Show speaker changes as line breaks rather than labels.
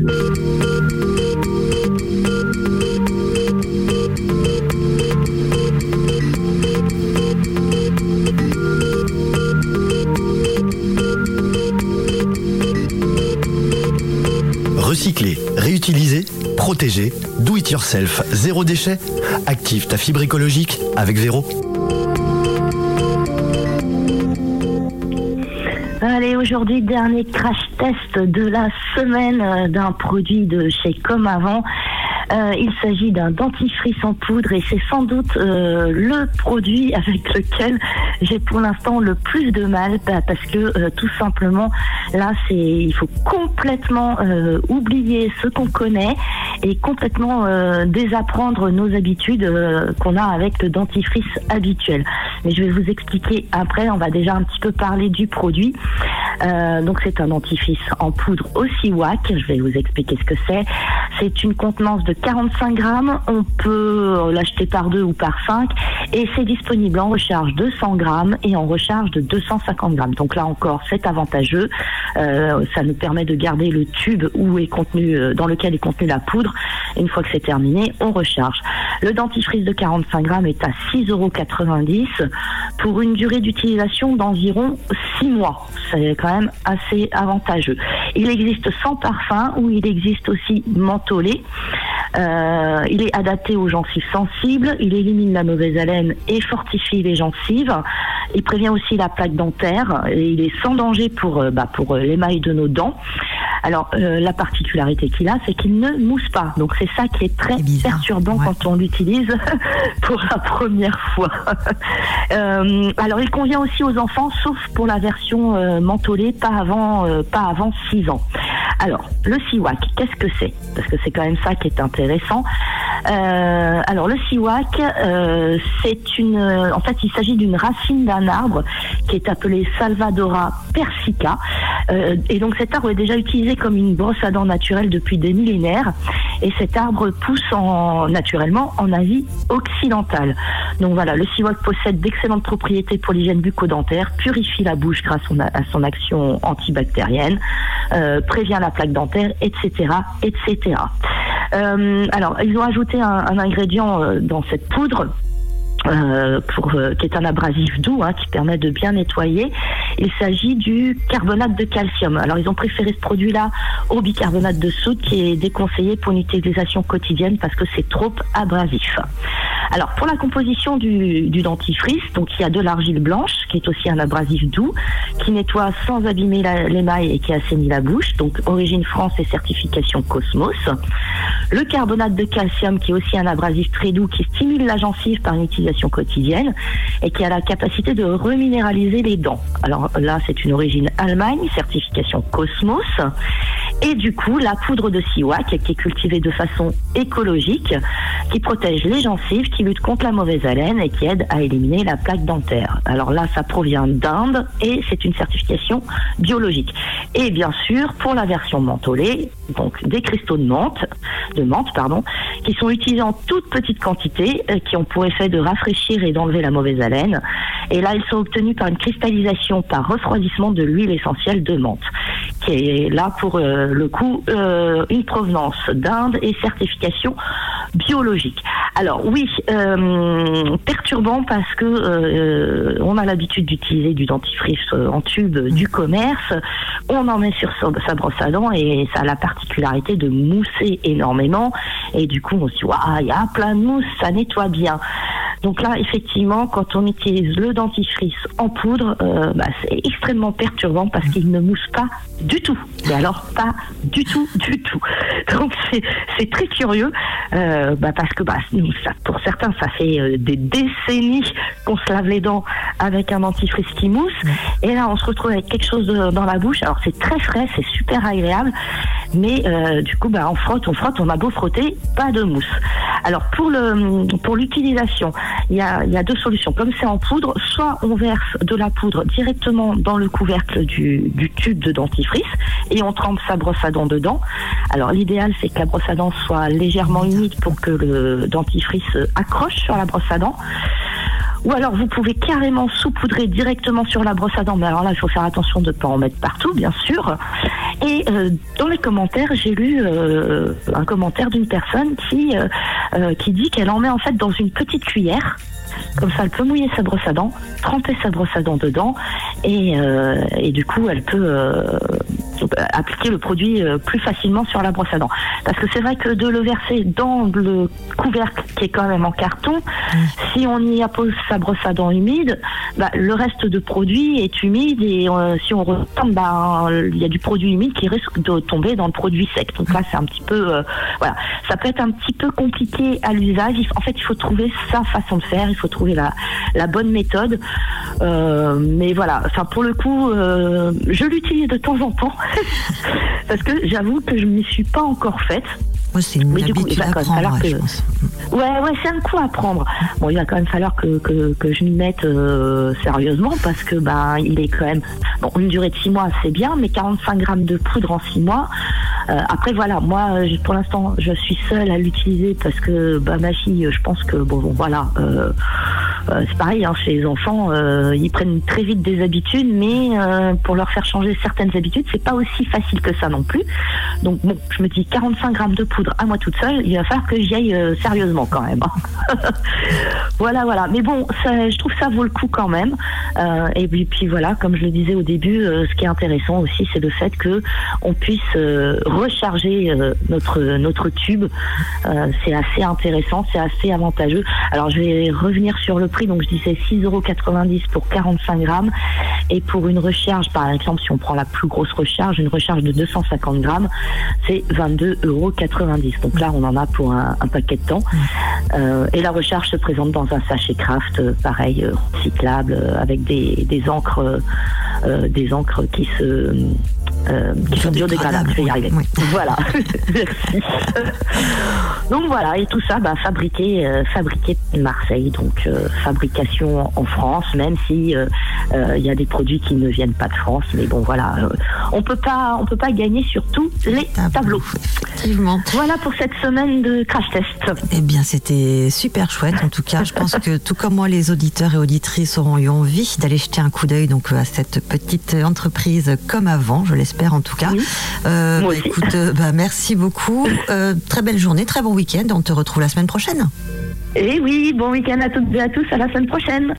Recycler, réutiliser, protéger, do it yourself, zéro déchet. Active ta fibre écologique avec Véro.
Allez, aujourd'hui, dernier crash test de la semaine d'un produit de chez Comme Avant. Il s'agit d'un dentifrice en poudre et c'est sans doute le produit avec lequel j'ai pour l'instant le plus de mal parce que tout simplement là il faut complètement oublier ce qu'on connaît et complètement désapprendre nos habitudes qu'on a avec le dentifrice habituel. Mais je vais vous expliquer après, on va déjà un petit peu parler du produit. Donc c'est un dentifrice en poudre au Siwak, je vais vous expliquer ce que c'est. C'est une contenance de 45 grammes, on peut l'acheter par 2 ou par 5 et c'est disponible en recharge de 100 grammes et en recharge de 250 grammes. Donc là encore c'est avantageux, ça nous permet de garder le tube dans lequel est contenue la poudre. Une fois que c'est terminé, on recharge. Le dentifrice de 45 grammes est à 6,90 € pour une durée d'utilisation d'environ 6 mois. C'est quand même assez avantageux. Il existe sans parfum ou il existe aussi mentholé. Il est adapté aux gencives sensibles, il élimine la mauvaise haleine et fortifie les gencives. Il prévient aussi la plaque dentaire et il est sans danger pour l'émail de nos dents. Alors la particularité qu'il a, c'est qu'il ne mousse pas. Donc c'est ça qui est très perturbant quand on l'utilise pour la première fois. Alors il convient aussi aux enfants, sauf pour la version mentholée, pas avant 6 ans. Alors le Siwak, qu'est-ce que c'est ? Parce que c'est quand même ça qui est intéressant. Alors le Siwak, en fait il s'agit d'une racine d'un arbre qui est appelé Salvadora persica. Et donc cet arbre est déjà utilisé comme une brosse à dents naturelle depuis des millénaires. Et cet arbre pousse naturellement en Asie occidentale. Donc voilà, le Siwak possède d'excellentes propriétés pour l'hygiène bucco-dentaire, purifie la bouche grâce à son action antibactérienne, prévient la plaque dentaire, etc., etc. Alors, ils ont ajouté un ingrédient dans cette poudre. Qui est un abrasif doux qui permet de bien nettoyer. Il s'agit du carbonate de calcium. Alors ils ont préféré ce produit-là au bicarbonate de soude qui est déconseillé pour une utilisation quotidienne parce que c'est trop abrasif. Alors pour la composition du dentifrice, donc il y a de l'argile blanche qui est aussi un abrasif doux qui nettoie sans abîmer l'émail et qui assainit la bouche. Donc origine France et certification Cosmos. Le carbonate de calcium qui est aussi un abrasif très doux qui stimule la gencive par une utilisation quotidienne et qui a la capacité de reminéraliser les dents. Alors là, c'est une origine Allemagne, certification Cosmos. Et du coup, la poudre de Siwak qui est cultivée de façon écologique, qui protège les gencives, qui lutte contre la mauvaise haleine et qui aide à éliminer la plaque dentaire. Alors là, ça provient d'Inde et c'est une certification biologique. Et bien sûr, pour la version mentholée, donc des cristaux de menthe, qui sont utilisés en toute petite quantité, qui ont pour effet de rafraîchir et d'enlever la mauvaise haleine. Et là, ils sont obtenus par une cristallisation par refroidissement de l'huile essentielle de menthe, qui est là pour le coup une provenance d'Inde et certification biologique. Alors oui, perturbant parce que on a l'habitude d'utiliser du dentifrice en tube du commerce, on en met sur sa brosse à dents et ça a la particularité de mousser énormément et du coup on se dit il y a plein de mousse, ça nettoie bien. Donc là, effectivement, quand on utilise le dentifrice en poudre, c'est extrêmement perturbant parce qu'il ne mousse pas du tout. Mais alors, pas du tout. Donc c'est très curieux parce que pour certains, ça fait des décennies qu'on se lave les dents avec un dentifrice qui mousse. Et là, on se retrouve avec quelque chose dans la bouche. Alors, c'est très frais, c'est super agréable. Mais du coup, on frotte, on a beau frotter, pas de mousse. Alors, pour l'utilisation, il y a deux solutions. Comme c'est en poudre, soit on verse de la poudre directement dans le couvercle du tube de dentifrice et on trempe sa brosse à dents dedans. Alors l'idéal, c'est que la brosse à dents soit légèrement humide pour que le dentifrice accroche sur la brosse à dents. Ou alors vous pouvez carrément saupoudrer directement sur la brosse à dents, mais alors là il faut faire attention de ne pas en mettre partout, bien sûr. Et dans les commentaires, j'ai lu un commentaire d'une personne qui dit qu'elle en met en fait dans une petite cuillère. Comme ça, elle peut mouiller sa brosse à dents, tremper sa brosse à dents dedans, et du coup, elle peut appliquer le produit plus facilement sur la brosse à dents. Parce que c'est vrai que de le verser dans le couvercle qui est quand même en carton, si on y appose sa brosse à dents humide, le reste de produit est humide, et si on retombe, il y a du produit humide qui risque de tomber dans le produit sec. Donc là, c'est un petit peu, voilà, ça peut être un petit peu compliqué à l'usage. En fait, il faut trouver sa façon de faire, il faut trouver la bonne méthode. Mais voilà, enfin pour le coup, je l'utilise de temps en temps parce que j'avoue que je ne m'y suis pas encore faite.
Moi, c'est une habitude à prendre, je pense.
Ouais, c'est un coup à prendre. Bon, il va quand même falloir que je m'y mette sérieusement, parce que il est quand même... Bon, une durée de 6 mois, c'est bien, mais 45 grammes de poudre en 6 mois... après, voilà, moi, pour l'instant, je suis seule à l'utiliser parce que ma fille, je pense que, voilà... c'est pareil, hein, chez les enfants, ils prennent très vite des habitudes, mais pour leur faire changer certaines habitudes, c'est pas aussi facile que ça non plus. Donc bon, je me dis 45 grammes de poudre à moi toute seule, il va falloir que j'y aille sérieusement quand même. Voilà. Mais bon, je trouve ça vaut le coup quand même. Et puis voilà, comme je le disais au début, ce qui est intéressant aussi, c'est le fait que on puisse recharger notre tube. C'est assez intéressant, c'est assez avantageux. Alors je vais revenir sur le prix, donc je disais 6,90 € pour 45 grammes, et pour une recharge, par exemple, si on prend la plus grosse recharge, une recharge de 250 grammes, c'est 22,90 €. Donc là, on en a pour un paquet de temps. Et la recharge se présente dans un sachet Kraft, pareil, recyclable, avec des encres qui sont biodégradables. Je vais y arriver. Oui. Voilà. Merci. Donc voilà, et tout ça, fabriqué de Marseille, donc fabrication en France, même si il y a des produits qui ne viennent pas de France, mais bon voilà, on peut pas gagner sur tous les tableaux.
Effectivement.
Voilà pour cette semaine de crash test.
Eh bien, c'était super chouette. En tout cas, je pense que tout comme moi, les auditeurs et auditrices auront eu envie d'aller jeter un coup d'œil donc à cette petite entreprise comme avant, je l'espère en tout cas. Oui. Écoute, merci beaucoup. Très belle journée, très bon week-end. On te retrouve la semaine prochaine.
Et oui, bon week-end à toutes et à tous. À la semaine prochaine.